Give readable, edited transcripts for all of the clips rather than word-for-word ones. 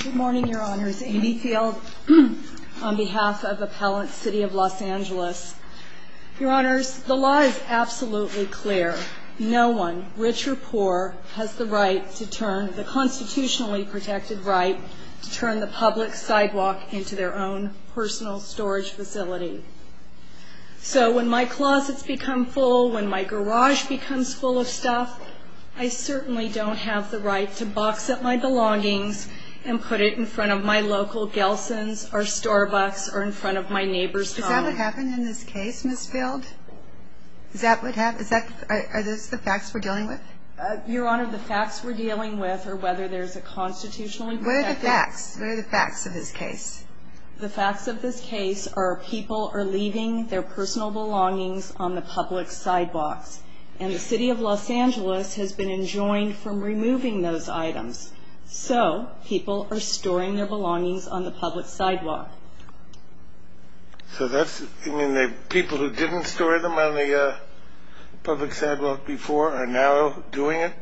Good morning, Your Honors. Amy Field on behalf of Appellant City of Los Angeles. Your Honors, the law is absolutely clear. No one, rich or poor, has the right to turn the constitutionally protected right to turn the public sidewalk into their own personal storage facility. So when my closets become full, when my garage becomes full of stuff, I certainly don't have the right to box up my belongings and put it in front of my local Gelson's or Starbucks or in front of my neighbor's home. Is that what happened in this case, Ms. Field? Is that what happened? Are those the facts we're dealing with? Your Honor, the facts we're dealing with are whether there's a constitutionally protected... What are the facts? What are the facts of this case? The facts of this case are people are leaving their personal belongings on the public sidewalks. And the City of Los Angeles has been enjoined from removing those items. So people are storing their belongings on the public sidewalk. So that's, you mean the people who didn't store them on the public sidewalk before are now doing it?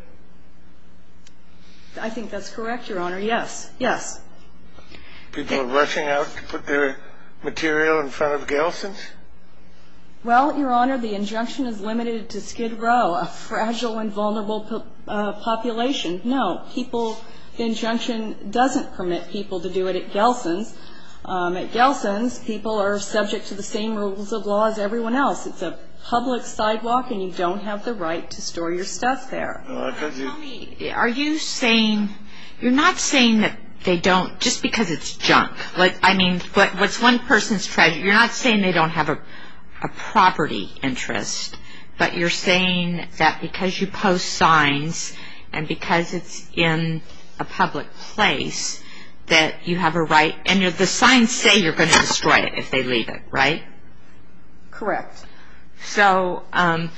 I think that's correct, Your Honor. Yes. Yes. People are rushing out to put their material in front of Gelson's? Well, Your Honor, the injunction is limited to Skid Row, a fragile and vulnerable population. No, the injunction doesn't permit people to do it at Gelson's. At Gelson's, people are subject to the same rules of law as everyone else. It's a public sidewalk, and you don't have the right to store your stuff there. Tell me, are you saying, you're not saying that they don't, just because it's junk. What's one person's treasure, you're not saying they don't have a property interest, but you're saying that because you post signs and because it's in a public place, that you have a right, and the signs say you're going to destroy it if they leave it, right? Correct. So, are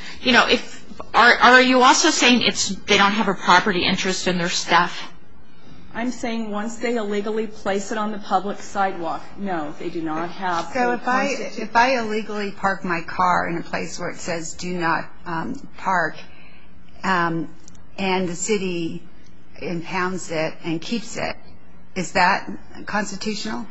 you also saying they don't have a property interest in their stuff? I'm saying once they illegally place it on the public sidewalk, no, they do not have. So if I illegally park my car in a place where it says do not park, and the city impounds it and keeps it, is that constitutional?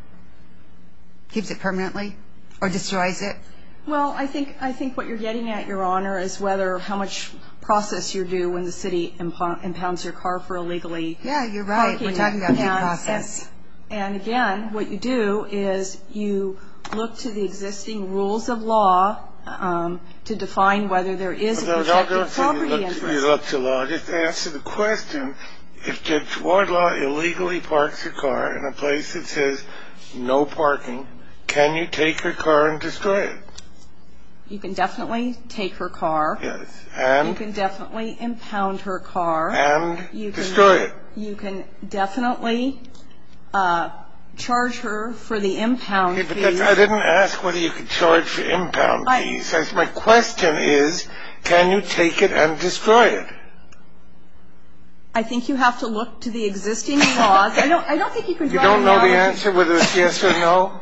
Keeps it permanently or destroys it? Well, I think what you're getting at, Your Honor, is how much process you do when the city impounds your car for illegally parking. Yeah, you're right. We're talking about due process. And again, what you do is you look to the existing rules of law to define whether there is a protected property interest. You look to law. Just answer the question. If Judge Wardlaw illegally parks her car in a place that says no parking, can you take her car and destroy it? You can definitely take her car. Yes. And? You can definitely impound her car. And destroy it. You can definitely charge her for the impound fees. I didn't ask whether you could charge for impound fees. My question is, can you take it and destroy it? I think you have to look to the existing laws. I don't think you can draw an analogy. You don't know the answer, whether it's yes or no?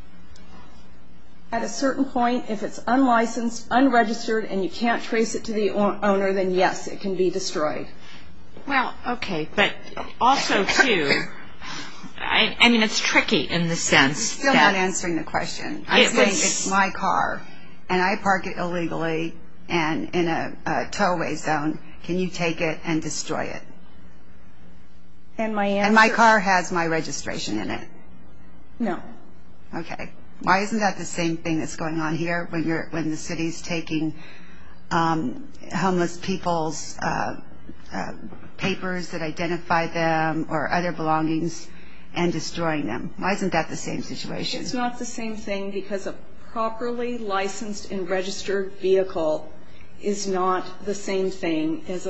At a certain point, if it's unlicensed, unregistered, and you can't trace it to the owner, then yes, it can be destroyed. Well, okay, but also, too, I mean, it's tricky in the sense that... Still not answering the question. I'm saying it's my car, and I park it illegally and in a towaway zone. Can you take it and destroy it? And my answer... And my car has my registration in it. No. Okay. Why isn't that the same thing that's going on here when the city's taking homeless people's papers that identify them or other belongings and destroying them? Why isn't that the same situation? It's not the same thing because a properly licensed and registered vehicle is not the same thing as a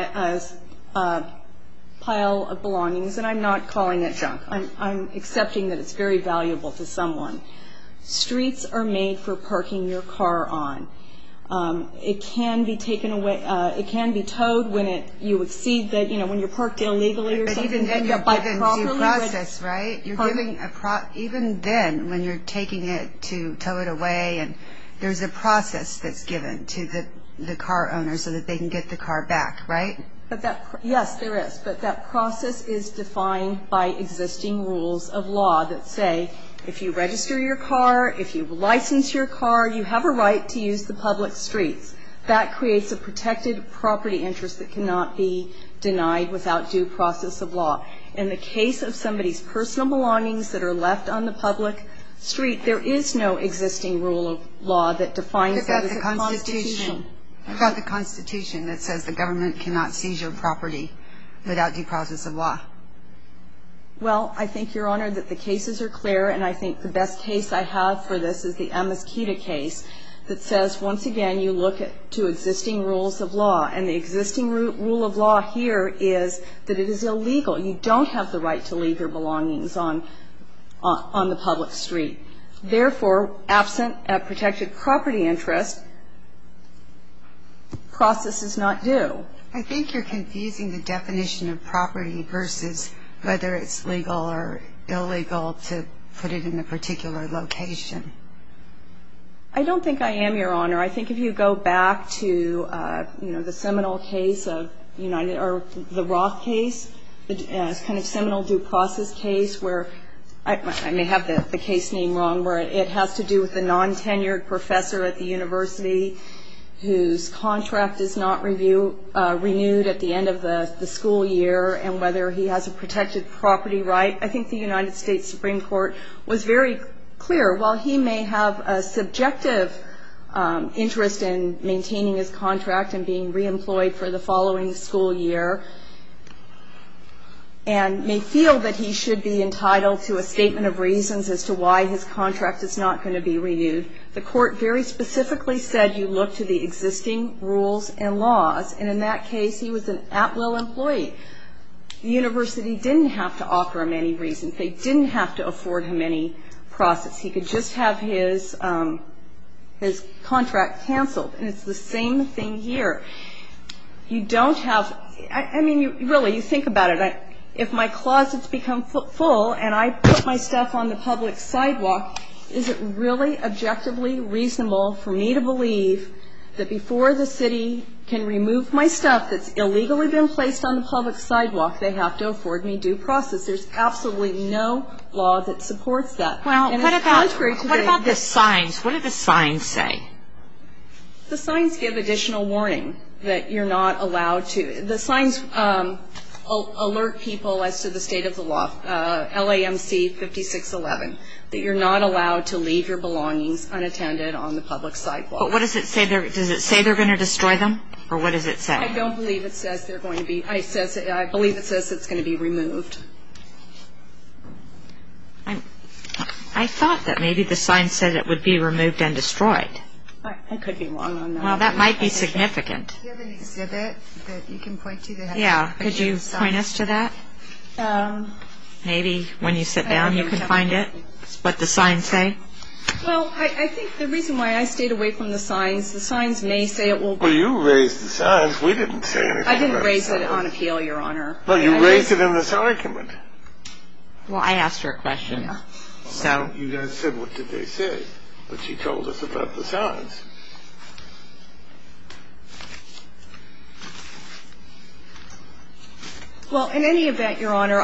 pile of belongings, and I'm not calling it junk. I'm accepting that it's very valuable to someone. Streets are made for parking your car on. It can be taken away. It can be towed when you exceed that. When you're parked illegally or something. But even then, you're given due process, right? You're giving even then when you're taking it to tow it away, and there's a process that's given to the car owner so that they can get the car back, right? Yes, there is. But that process is defined by existing rules of law that say if you register your car, if you license your car, you have a right to use the public streets. That creates a protected property interest that cannot be denied without due process of law. In the case of somebody's personal belongings that are left on the public street, there is no existing rule of law that defines that as a constitution. What about the Constitution that says the government cannot seize your property without due process of law? Well, I think, Your Honor, that the cases are clear, and I think the best case I have for this is the Amesquita case that says, once again, you look to existing rules of law. And the existing rule of law here is that it is illegal. You don't have the right to leave your belongings on the public street. Therefore, absent a protected property interest, process is not due. I think you're confusing the definition of property versus whether it's legal or illegal to put it in a particular location. I don't think I am, Your Honor. I think if you go back to, the seminal case of the Roth case, the kind of seminal due process case where I may have the case name wrong, where it has to do with the non-tenured professor at the university whose contract is not renewed at the end of the school year and whether he has a protected property right. I think the United States Supreme Court was very clear. While he may have a subjective interest in maintaining his contract and being reemployed for the following school year and may feel that he should be entitled to a statement of reasons as to why his contract is not going to be renewed, the court very specifically said you look to the existing rules and laws. And in that case, he was an at-will employee. The university didn't have to offer him any reasons. They didn't have to afford him any process. He could just have his contract canceled. And it's the same thing here. You don't have – I mean, you think about it. If my closets become full and I put my stuff on the public sidewalk, is it really objectively reasonable for me to believe that before the city can remove my stuff that's illegally been placed on the public sidewalk, they have to afford me due process? There's absolutely no law that supports that. Well, what about the signs? What do the signs say? The signs give additional warning that you're not allowed to. The signs alert people as to the state of the law, LAMC 5611, that you're not allowed to leave your belongings unattended on the public sidewalk. But what does it say? Does it say they're going to destroy them? Or what does it say? I don't believe it says they're going to be. I believe it says it's going to be removed. I thought that maybe the sign said it would be removed and destroyed. I could be wrong on that. Well, that might be significant. Do you have an exhibit that you can point to that has Yeah, could you point us to that? Maybe when you sit down you can find it, what the signs say? Well, I think the reason why I stayed away from the signs may say it will be. Well, you raised the signs. We didn't say anything. I didn't raise it on appeal, Your Honor. No, you raised it in this argument. Well, I asked her a question. Yeah. So you guys said, what did they say? But she told us about the signs. Well, in any event, Your Honor,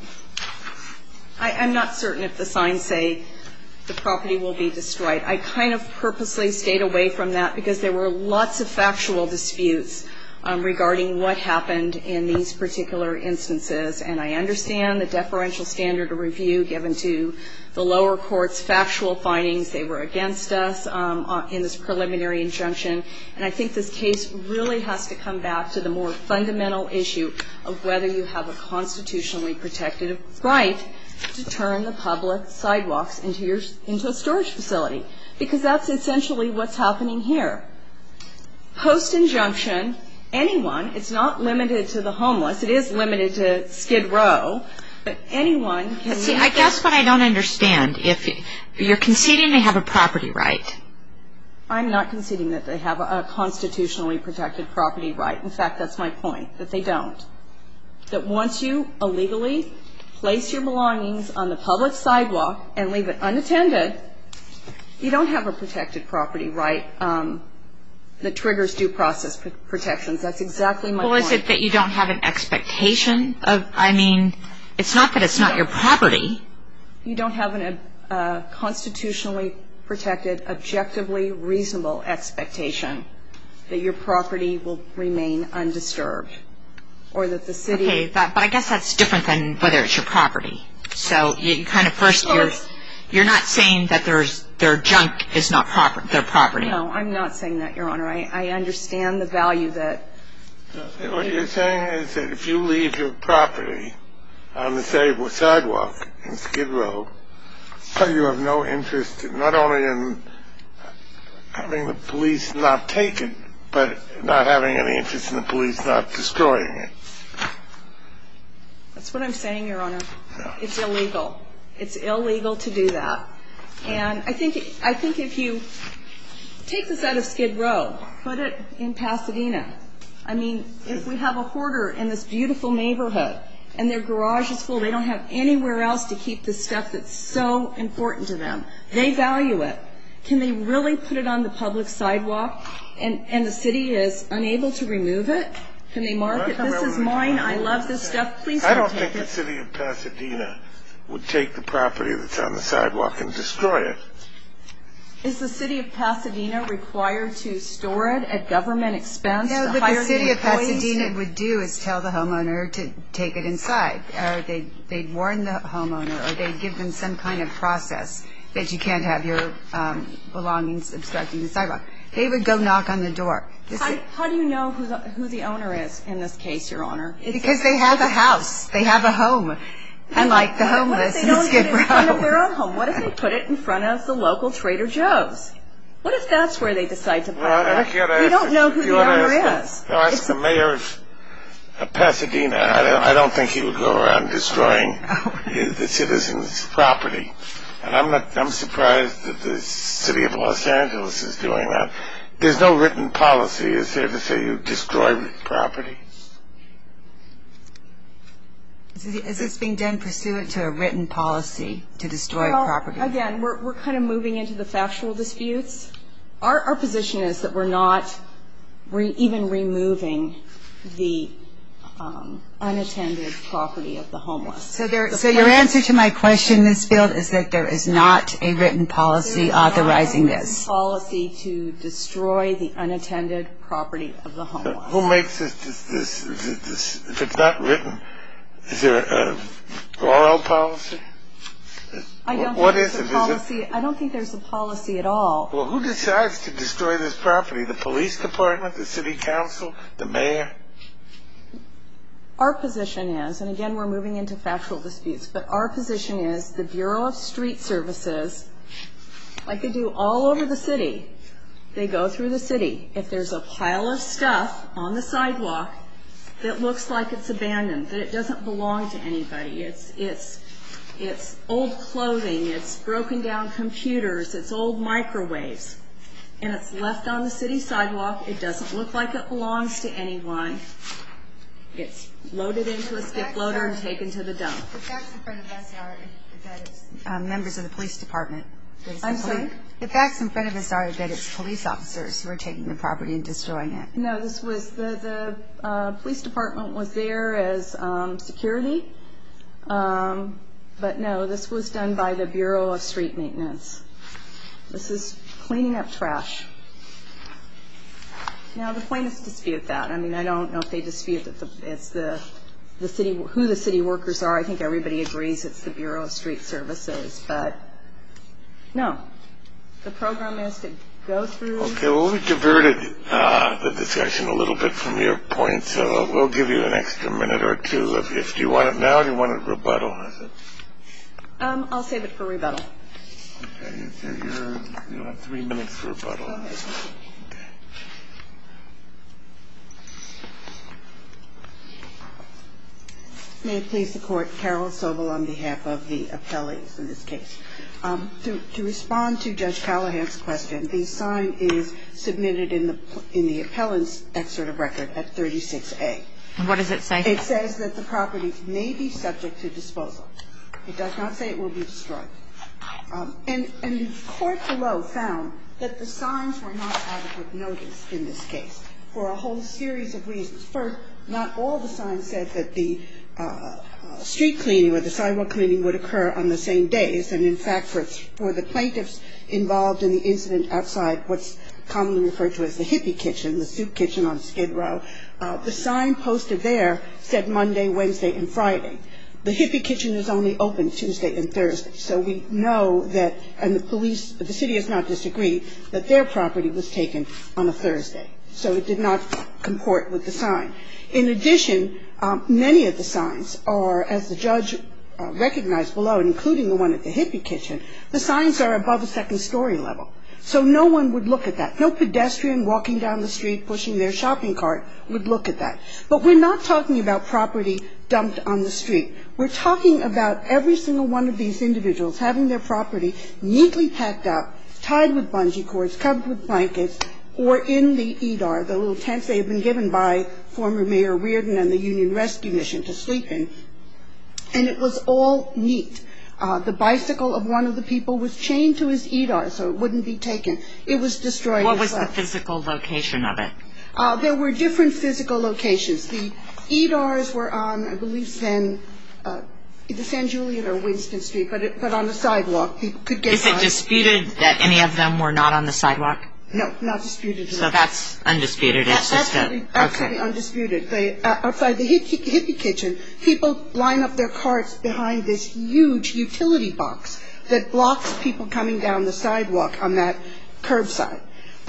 I'm not certain if the signs say the property will be destroyed. I kind of purposely stayed away from that because there were lots of factual disputes regarding what happened in these particular instances. And I understand the deferential standard of review given to the lower court's factual findings. They were against us in this preliminary injunction. And I think this case really has to come back to the more fundamental issue of whether you have a constitutionally protected right to turn the public sidewalks into a storage facility, because that's essentially what's happening here. Post-injunction, anyone, it's not limited to the homeless. It is limited to Skid Row. But anyone can. See, I guess what I don't understand, if you're conceding they have a property right. I'm not conceding that they have a constitutionally protected property right. In fact, that's my point, that they don't. That once you illegally place your belongings on the public sidewalk and leave it unattended, you don't have a protected property right that triggers due process protections. That's exactly my point. Well, is it that you don't have an expectation of, I mean, it's not that it's not your property. You don't have a constitutionally protected, objectively reasonable expectation that your property will remain undisturbed, or that the city... Okay, but I guess that's different than whether it's your property. So you kind of first, you're not saying that their junk is not their property. No, I'm not saying that, Your Honor. I understand the value that... What you're saying is that if you leave your property on the sidewalk in Skid Row, you have no interest not only in having the police not take it, but not having any interest in the police not destroying it. That's what I'm saying, Your Honor. It's illegal. It's illegal to do that. And I think if you take this out of Skid Row, put it in Pasadena. I mean, if we have a hoarder in this beautiful neighborhood and their garage is full, they don't have anywhere else to keep the stuff that's so important to them. They value it. Can they really put it on the public sidewalk and the city is unable to remove it? Can they mark it? This is mine. I love this stuff. Please don't take it. I don't think the city of Pasadena would take the property that's on the sidewalk and destroy it. Is the city of Pasadena required to store it at government expense? No, what the city of Pasadena would do is tell the homeowner to take it inside. Or they'd warn the homeowner, or they'd give them some kind of process that you can't have your belongings obstructing the sidewalk. They would go knock on the door. How do you know who the owner is in this case, Your Honor? Because they have a house. They have a home. Unlike the homeless in Skid Row. What if they don't put it in front of their own home? What if they put it in front of the local Trader Joe's? What if that's where they decide to pile it? We don't know who the owner is. Ask the mayor of Pasadena. I don't think he would go around destroying the citizens' property. And I'm surprised that the city of Los Angeles is doing that. There's no written policy, is there, to say you destroy property? Is this being done pursuant to a written policy to destroy property? Again, we're kind of moving into the factual disputes. Our position is that we're not even removing the unattended property of the homeless. So your answer to my question, Ms. Field, is that there is not a written policy authorizing this? There is not a written policy to destroy the unattended property of the homeless. Who makes this? If it's not written, is there an oral policy? I don't think there's a policy at all. Well, who decides to destroy this property? The police department, the city council, the mayor? Our position is, and again we're moving into factual disputes, but our position is the Bureau of Street Services, like they do all over the city, they go through the city. If there's a pile of stuff on the sidewalk that looks like it's abandoned, that it doesn't belong to anybody, it's old clothing, it's broken down computers, it's old microwaves, and it's left on the city sidewalk, it doesn't look like it belongs to anyone. It's loaded into a skip loader and taken to the dump. The facts in front of us are that it's members of the police department. I'm sorry? The facts in front of us are that it's police officers who are taking the property and destroying it. No, this was the police department was there as security, but no, this was done by the Bureau of Street Maintenance. This is cleaning up trash. Now, the plaintiffs dispute that. I mean, I don't know if they dispute that it's the city, who the city workers are. I think everybody agrees it's the Bureau of Street Services. But, no, the program is to go through. Okay, well, we diverted the discussion a little bit from your point, so we'll give you an extra minute or two. If you want it now, or do you want it rebuttal? I'll save it for rebuttal. Okay, you'll have 3 minutes for rebuttal. Okay. May it please the Court, Carol Sobel on behalf of the appellees in this case. To respond to Judge Callahan's question, the sign is submitted in the appellant's excerpt of record at 36A. And what does it say? It says that the property may be subject to disposal. It does not say it will be destroyed. And the court below found that the signs were not adequate notice in this case for a whole series of reasons. First, not all the signs said that the street cleaning or the sidewalk cleaning would occur on the same days. And, in fact, for the plaintiffs involved in the incident outside what's commonly referred to as the hippie kitchen, the soup kitchen on Skid Row, the sign posted there said Monday, Wednesday, and Friday. The hippie kitchen is only open Tuesday and Thursday. So we know that, and the city has not disagreed, that their property was taken on a Thursday. So it did not comport with the sign. In addition, many of the signs are, as the judge recognized below, including the one at the hippie kitchen, the signs are above a second-story level. So no one would look at that. No pedestrian walking down the street pushing their shopping cart would look at that. But we're not talking about property dumped on the street. We're talking about every single one of these individuals having their property neatly packed up, tied with bungee cords, covered with blankets, or in the EDAR, the little tents they had been given by former Mayor Reardon and the Union Rescue Mission to sleep in. And it was all neat. The bicycle of one of the people was chained to his EDAR so it wouldn't be taken. It was destroyed. What was the physical location of it? There were different physical locations. The EDARs were on, I believe, either San Julian or Winston Street, but on the sidewalk. People could get by. Is it disputed that any of them were not on the sidewalk? No, not disputed. So that's undisputed. It's absolutely undisputed. Outside the hippie kitchen, people line up their carts behind this huge utility box that blocks people coming down the sidewalk on that curbside.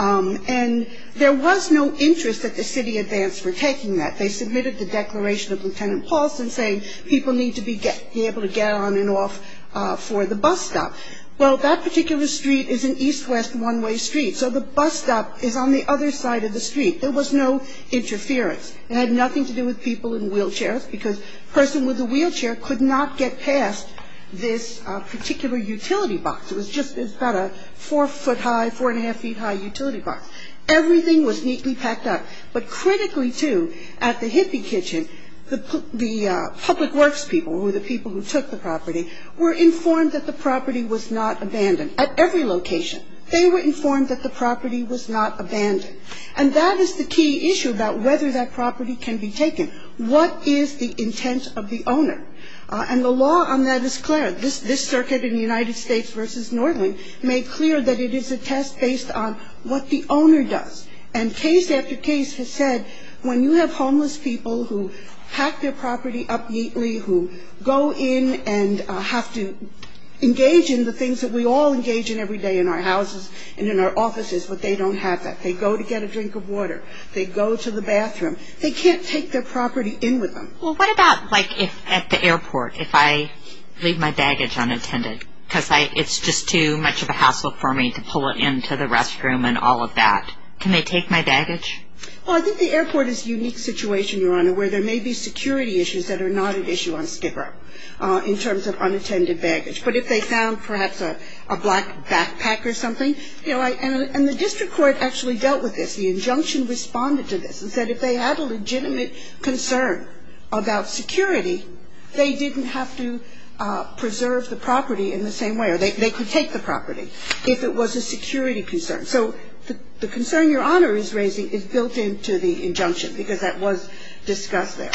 And there was no interest that the city advanced for taking that. They submitted the declaration of Lieutenant Paulson saying people need to be able to get on and off for the bus stop. Well, that particular street is an east-west one-way street, so the bus stop is on the other side of the street. There was no interference. It had nothing to do with people in wheelchairs because a person with a wheelchair could not get past this particular utility box. It was about a 4-foot-high, 4.5-feet-high utility box. Everything was neatly packed up. But critically, too, at the hippie kitchen, the public works people, who were the people who took the property, were informed that the property was not abandoned. At every location, they were informed that the property was not abandoned. And that is the key issue about whether that property can be taken. What is the intent of the owner? And the law on that is clear. This circuit in the United States versus Nordling made clear that it is a test based on what the owner does. And case after case has said when you have homeless people who pack their property up neatly, who go in and have to engage in the things that we all engage in every day in our houses and in our offices, but they don't have that. They go to get a drink of water. They go to the bathroom. They can't take their property in with them. Well, what about, like, if at the airport, if I leave my baggage unattended, because it's just too much of a hassle for me to pull it into the restroom and all of that. Can they take my baggage? Well, I think the airport is a unique situation, Your Honor, where there may be security issues that are not at issue on Skid Row in terms of unattended baggage. But if they found perhaps a black backpack or something, and the district court actually dealt with this. The injunction responded to this and said if they had a legitimate concern about security, they didn't have to preserve the property in the same way, or they could take the property if it was a security concern. So the concern Your Honor is raising is built into the injunction because that was discussed there.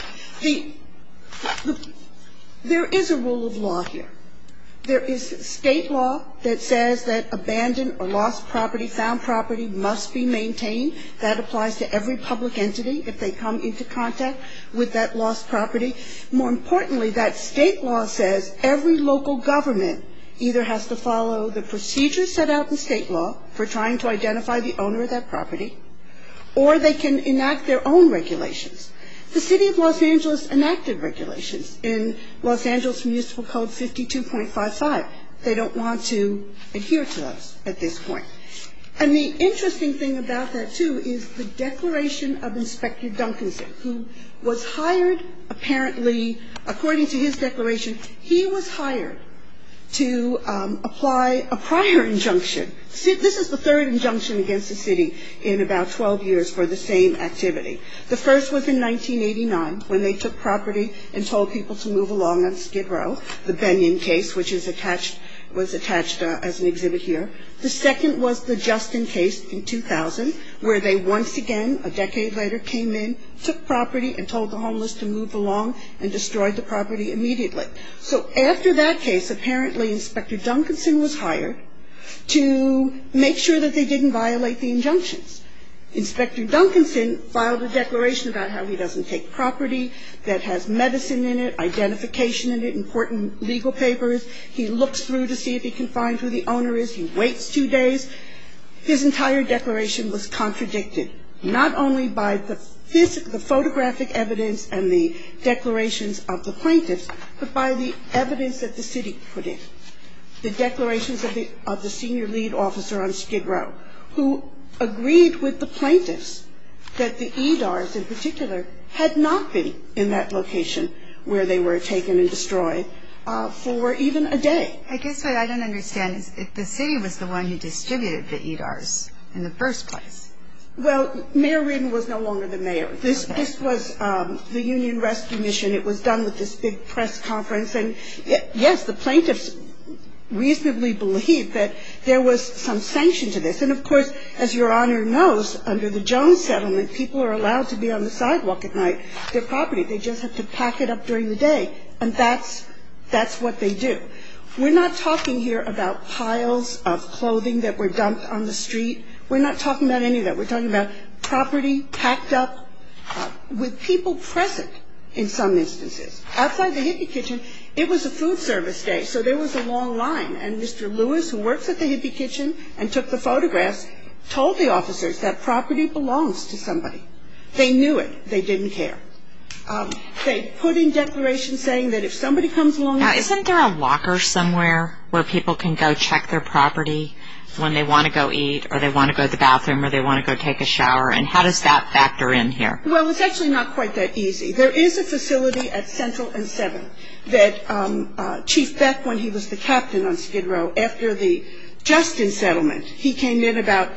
There is a rule of law here. There is state law that says that abandoned or lost property, found property, must be maintained. That applies to every public entity if they come into contact with that lost property. More importantly, that state law says every local government either has to follow the procedures set out in state law for trying to identify the owner of that property, or they can enact their own regulations. The City of Los Angeles enacted regulations in Los Angeles Municipal Code 52.55. They don't want to adhere to those at this point. And the interesting thing about that, too, is the declaration of Inspector Duncanson, who was hired, apparently, according to his declaration, he was hired to apply a prior injunction. This is the third injunction against the city in about 12 years for the same activity. The first was in 1989 when they took property and told people to move along on Skid Row, the Benyon case, which is attached was attached as an exhibit here. The second was the Justin case in 2000, where they once again, a decade later, came in, took property, and told the homeless to move along and destroyed the property immediately. So after that case, apparently Inspector Duncanson was hired to make sure that they didn't violate the injunctions. Inspector Duncanson filed a declaration about how he doesn't take property that has medicine in it, identification in it, important legal papers. He looks through to see if he can find who the owner is. He waits 2 days. His entire declaration was contradicted, not only by the photographic evidence and the declarations of the plaintiffs, but by the evidence that the city put in. The declarations of the senior lead officer on Skid Row, who agreed with the plaintiffs that the EDARs in particular had not been in that location where they were taken and destroyed for even a day. I guess what I don't understand is if the city was the one who distributed the EDARs in the first place. Well, Mayor Reardon was no longer the mayor. This was the Union Rescue Mission. It was done with this big press conference. And, yes, the plaintiffs reasonably believed that there was some sanction to this. And, of course, as Your Honor knows, under the Jones settlement, people are allowed to be on the sidewalk at night, their property. They just have to pack it up during the day. And that's what they do. We're not talking here about piles of clothing that were dumped on the street. We're not talking about any of that. We're talking about property packed up with people present in some instances. Outside the Hippie Kitchen, it was a food service day, so there was a long line. And Mr. Lewis, who works at the Hippie Kitchen and took the photographs, told the officers that property belongs to somebody. They knew it. They didn't care. They put in declarations saying that if somebody comes along... Now, isn't there a locker somewhere where people can go check their property when they want to go eat or they want to go to the bathroom or they want to go take a shower? And how does that factor in here? Well, it's actually not quite that easy. There is a facility at Central and 7th that Chief Beck, when he was the captain on Skid Row, after the Justin settlement, he came in about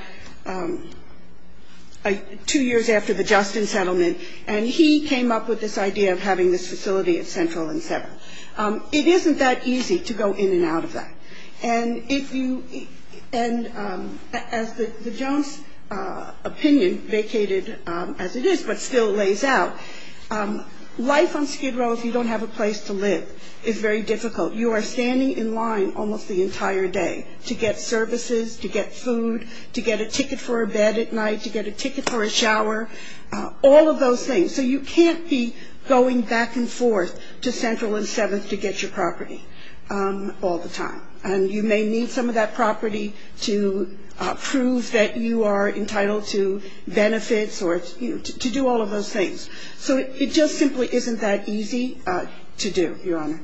2 years after the Justin settlement, and he came up with this idea of having this facility at Central and 7th. It isn't that easy to go in and out of that. And if you... And as the Jones opinion, vacated as it is, but still lays out, life on Skid Row, if you don't have a place to live, is very difficult. You are standing in line almost the entire day to get services, to get food, to get a ticket for a bed at night, to get a ticket for a shower, all of those things. So you can't be going back and forth to Central and 7th to get your property all the time. And you may need some of that property to prove that you are entitled to benefits or to do all of those things. So it just simply isn't that easy to do, Your Honor.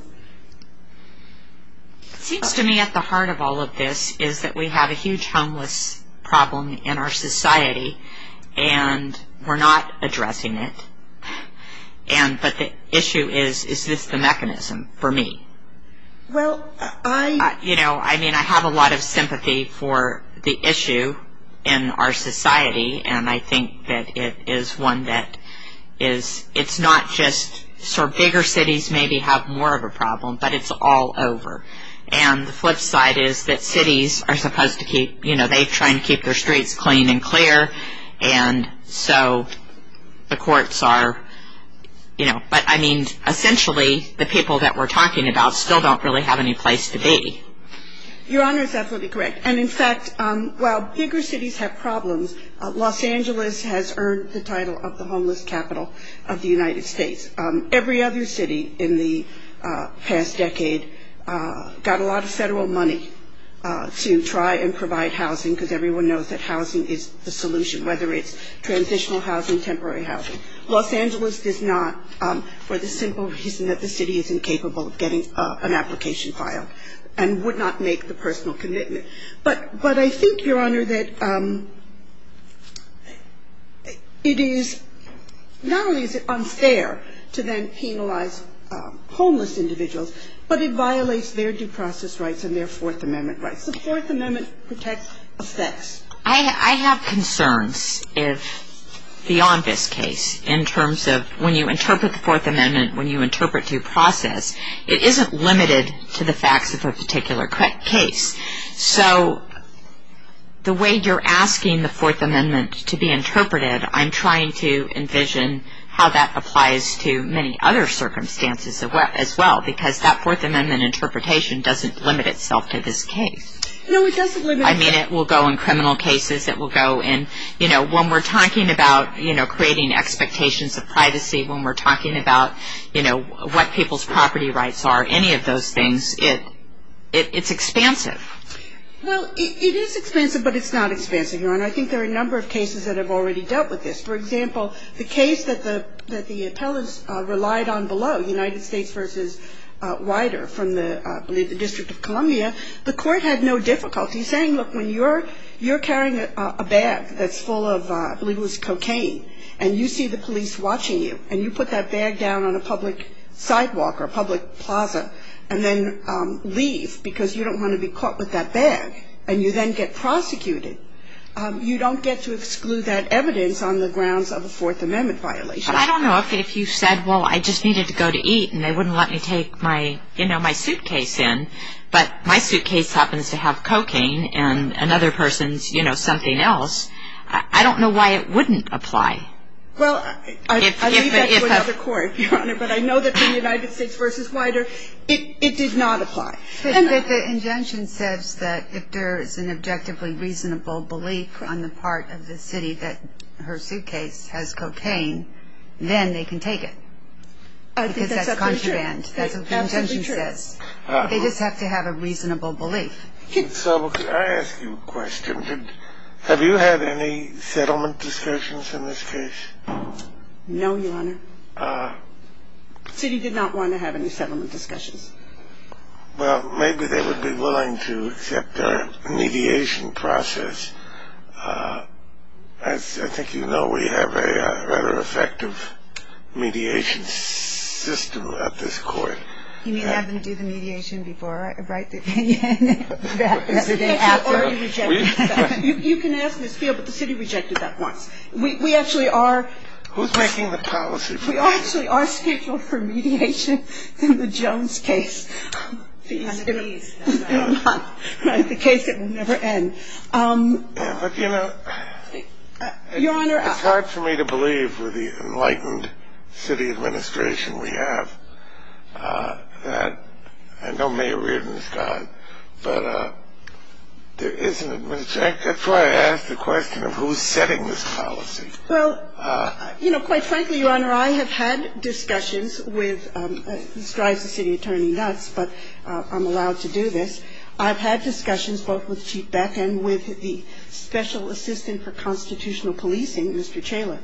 It seems to me at the heart of all of this is that we have a huge homeless problem in our society, and we're not addressing it. But the issue is this the mechanism for me? Well, I have a lot of sympathy for the issue in our society, and I think that it is one that it's not just, sort of bigger cities maybe have more of a problem, but it's all over. And the flip side is that cities are supposed to keep, they try and keep their streets clean and clear, and so the courts are... but I mean, essentially, the people that we're talking about still don't really have any place to be. Your Honor is absolutely correct. And in fact, while bigger cities have problems, Los Angeles has earned the title of the homeless capital of the United States. Every other city in the past decade got a lot of federal money to try and provide housing, because everyone knows that housing is the solution, whether it's transitional housing, temporary housing. Los Angeles does not, for the simple reason that the city is incapable of getting an application filed and would not make the personal commitment. But I think, Your Honor, that it is, not only is it unfair to then penalize homeless individuals, but it violates their due process rights and their Fourth Amendment rights. The Fourth Amendment protects effects. I have concerns if beyond this case in terms of when you interpret the Fourth Amendment, when you interpret due process, it isn't limited to the facts of a particular case. So the way you're asking the Fourth Amendment to be interpreted, I'm trying to envision how that applies to many other circumstances as well, because that Fourth Amendment interpretation doesn't limit itself to this case. No, it doesn't limit itself. I mean, it will go in criminal cases. It will go in, when we're talking about, creating expectations of privacy, when we're talking about, what people's property rights are, any of those things, it's expansive. Well, it is expansive, but it's not expansive, Your Honor. I think there are a number of cases that have already dealt with this. For example, the case that the appellants relied on below, United States versus Wider from I believe, the District of Columbia, the court had no difficulty saying, look, when you're carrying a bag that's full of, I believe it was cocaine, and you see the police watching you, and you put that bag down on a public sidewalk or a public plaza, and then leave because you don't want to be caught with that bag, and you then get prosecuted, you don't get to exclude that evidence on the grounds of a Fourth Amendment violation. But I don't know if you said, well, I just needed to go to eat, and they wouldn't let me take my suitcase in, but my suitcase happens to have cocaine and another person's, something else. I don't know why it wouldn't apply. Well, I leave that to another court, Your Honor, but I know that in United States versus Wider, it did not apply. But the injunction says that if there is an objectively reasonable belief on the part of the city that her suitcase has cocaine, then they can take it. Because that's contraband. That's what the injunction says. They just have to have a reasonable belief. So could I ask you a question? Have you had any settlement discussions in this case? No, Your Honor. The city did not want to have any settlement discussions. Well, maybe they would be willing to accept our mediation process. As I think you know, we have a rather effective mediation system at this court. You mean have them do the mediation before I write the opinion? Rather than after? You can ask Ms. Field, but the city rejected that once. We actually are. Who's making the policy? We actually are scheduled for mediation in the Jones case. The case that will never end. But, Your Honor, it's hard for me to believe with the enlightened city administration we have that, I know Mayor Reardon is God, but there is an administration. That's why I asked the question of who's setting this policy. Well, quite frankly, Your Honor, I have had discussions with, this drives the city attorney nuts, but I'm allowed to do this. I've had discussions both with Chief Beck and with the Special Assistant for Constitutional Policing, Mr. Chala.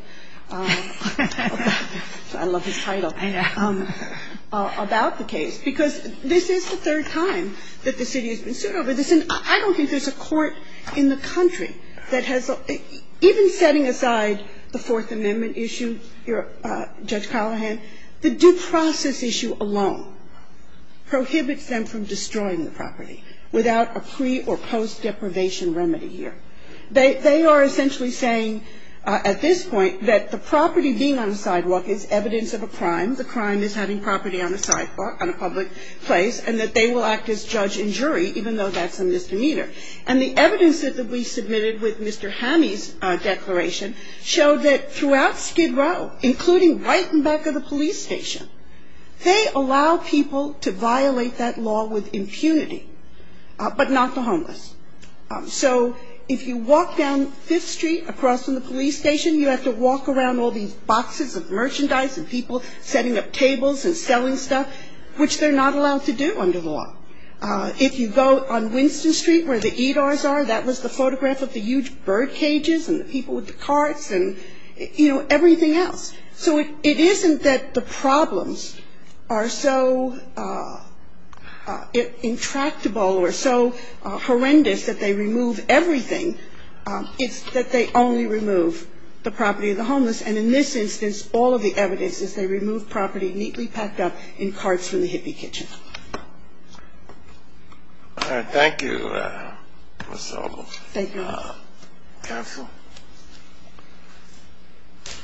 I love his title. I know. About the case, because this is the third time that the city has been sued over this, and I don't think there's a court in the country that has, even setting aside the Fourth Amendment issue, Judge Callahan, the due process issue alone prohibits them from destroying the property without a pre- or post-deprivation remedy here. They are essentially saying at this point that the property being on a sidewalk is evidence of a crime. The crime is having property on a sidewalk, on a public place, and that they will act as judge and jury, even though that's a misdemeanor. And the evidence that we submitted with Mr. Hammy's declaration showed that throughout Skid Row, including right in back of the police station, they allow people to violate that law with impunity, but not the homeless. So if you walk down Fifth Street across from the police station, you have to walk around all these boxes of merchandise and people setting up tables and selling stuff, which they're not allowed to do under the law. If you go on Winston Street where the EDARs are, that was the photograph of the huge bird cages and the people with the carts and, everything else. So it isn't that the problems are so intractable or so horrendous that they remove everything. It's that they only remove the property of the homeless. And in this instance, all of the evidence is they remove property neatly packed up in carts from the hippie kitchen. All right. Thank you, Ms. Sobel. Thank you. Counsel?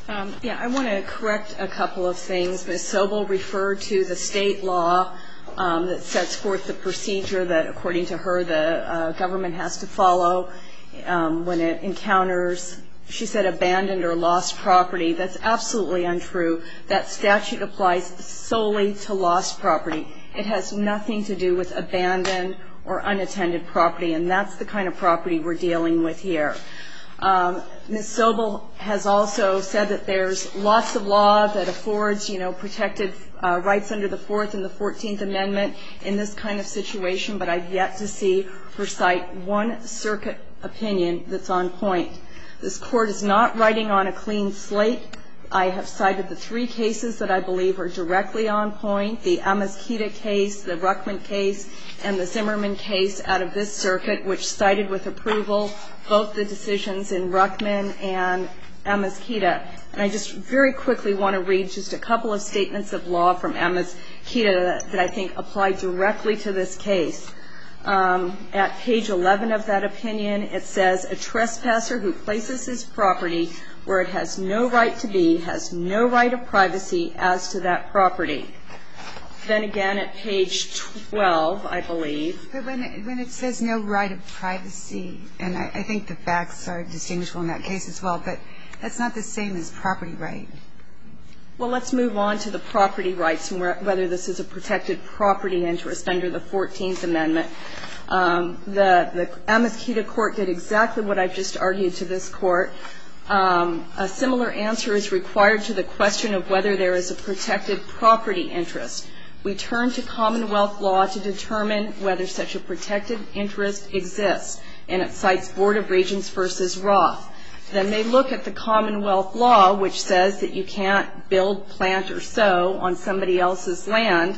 I want to correct a couple of things. Ms. Sobel referred to the state law that sets forth the procedure that, according to her, the government has to follow when it encounters, she said, abandoned or lost property. That's absolutely untrue. That statute applies solely to lost property. It has nothing to do with abandoned or unattended property, and that's the kind of property we're dealing with here. Ms. Sobel has also said that there's lots of law that affords, protected rights under the 4th and the 14th Amendment in this kind of situation, but I've yet to see her cite one circuit opinion that's on point. This Court is not writing on a clean slate. I have cited the 3 cases that I believe are directly on point, the Amos-Kita case, the Ruckman case, and the Zimmerman case out of this circuit, which cited with approval both the decisions in Ruckman and Amos-Kita. And I just very quickly want to read just a couple of statements of law from Amos-Kita that I think apply directly to this case. At page 11 of that opinion, it says, a trespasser who places his property where it has no right to be has no right of privacy as to that property. Then again at page 12, I believe. But when it says no right of privacy, and I think the facts are distinguishable in that case as well, but that's not the same as property right. Well, let's move on to the property rights and whether this is a protected property interest under the 14th Amendment. The Amos-Kita court did exactly what I've just argued to this court. A similar answer is required to the question of whether there is a protected property interest. We turn to Commonwealth law to determine whether such a protected interest exists, and it cites Board of Regents versus Roth. Then they look at the Commonwealth law, which says that you can't build, plant, or sow on somebody else's land,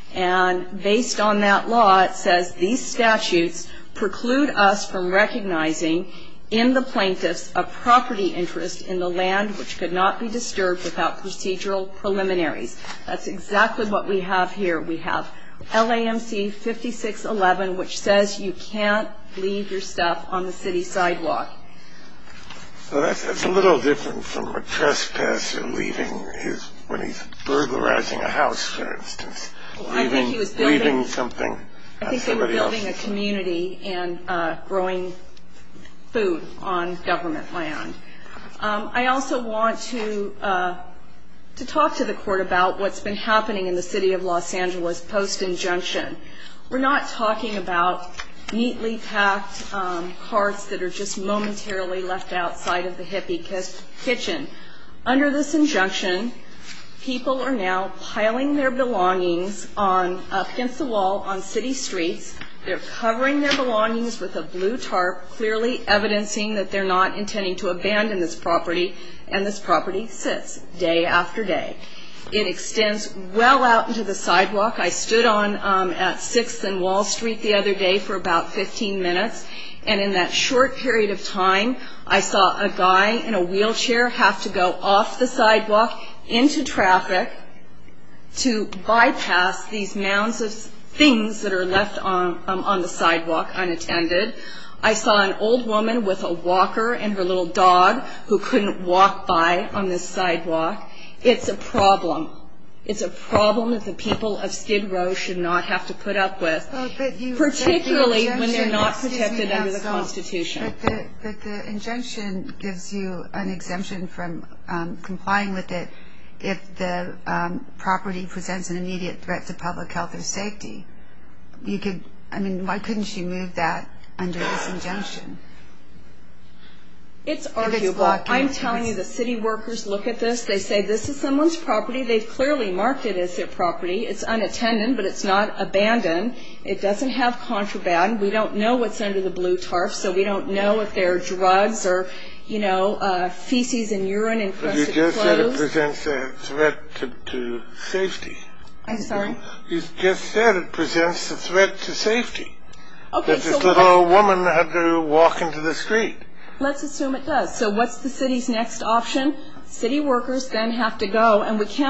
and based on that law, it says these statutes preclude us from recognizing in the plaintiffs a property interest in the land which could not be disturbed without procedural preliminaries. That's exactly what we have here. We have LAMC 5611, which says you can't leave your stuff on the city sidewalk. Well, that's a little different from a trespasser leaving when he's burglarizing a house, for instance. I think he was building, leaving something. I think they were building a community and growing food on government land. I also want to talk to the court about what's been happening in the city of Los Angeles post-injunction. We're not talking about neatly packed carts that are just momentarily left outside of the hippie kitchen. Under this injunction, people are now piling their belongings up against the wall on city streets. They're covering their belongings with a blue tarp, clearly evidencing that they're not intending to abandon this property, and this property sits day after day. It extends well out into the sidewalk. I stood at 6th and Wall Street the other day for about 15 minutes, and in that short period of time, I saw a guy in a wheelchair have to go off the sidewalk into traffic to bypass these mounds of things that are left on the sidewalk unattended. I saw an old woman with a walker and her little dog who couldn't walk by on this sidewalk. It's a problem. It's a problem that the people of Skid Row should not have to put up with, particularly when they're not protected under the Constitution. But the injunction gives you an exemption from complying with it if the property presents an immediate threat to public health or safety. Why couldn't you move that under this injunction? It's arguable. I'm telling you, the city workers look at this. They say, this is someone's property. They've clearly marked it as their property. It's unattended, but it's not abandoned. It doesn't have contraband. We don't know what's under the blue tarp, so we don't know if there are drugs or, feces and urine encrusted clothes. But you just said it presents a threat to safety. I'm sorry? You just said it presents a threat to safety. Okay, that this little woman had to walk into the street. Let's assume it does. So what's the city's next option? City workers then have to go, and we can't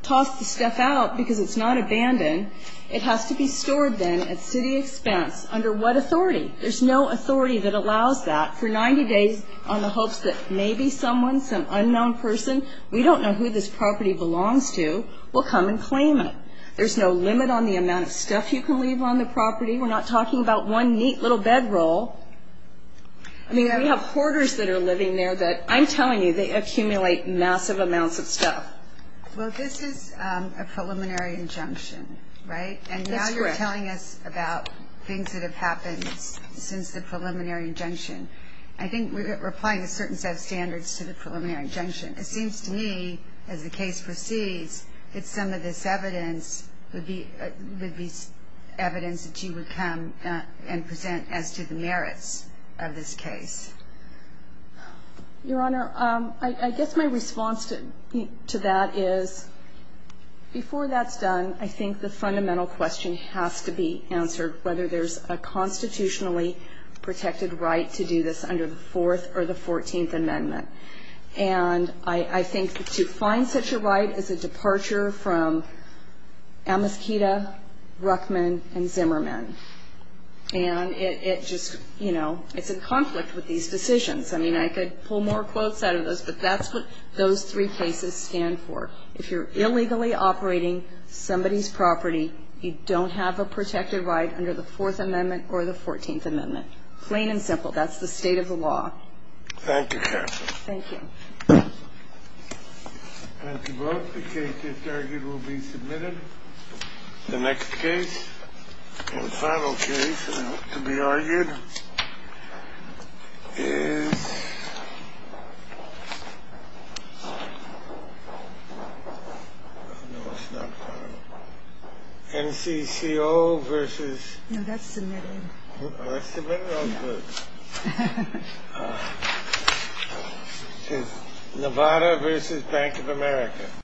toss the stuff out because it's not abandoned. It has to be stored then at city expense. Under what authority? There's no authority that allows that for 90 days on the hopes that maybe someone, some unknown person, we don't know who this property belongs to, will come and claim it. There's no limit on the amount of stuff you can leave on the property. We're not talking about one neat little bedroll. I mean, we have hoarders that are living there that, I'm telling you, they accumulate massive amounts of stuff. Well, this is a preliminary injunction, right? And now That's you're correct. telling us about things that have happened since the preliminary injunction. I think we're applying a certain set of standards to the preliminary injunction. It seems to me, as the case proceeds, that some of this evidence would be evidence that you would come and present as to the merits of this case. Your Honor, I guess my response to that is, before that's done, I think the fundamental question has to be answered, whether there's a constitutionally protected right to do this under the 4th or the 14th Amendment. And I think to find such a right is a departure from Amiskita, Ruckman, and Zimmerman. And it just, you know, it's in conflict with these decisions. I mean, I could pull more quotes out of those, but that's what those three cases stand for. If you're illegally operating somebody's property, you don't have a protected right under the 4th Amendment or the 14th Amendment. Plain and simple. That's the state of the law. Thank you, counsel. Thank you. And to vote, the case is argued will be submitted. The next case and final case to be argued is NCCO versus. No, that's submitted. Oh, that's submitted? Oh, good. Nevada versus Bank of America.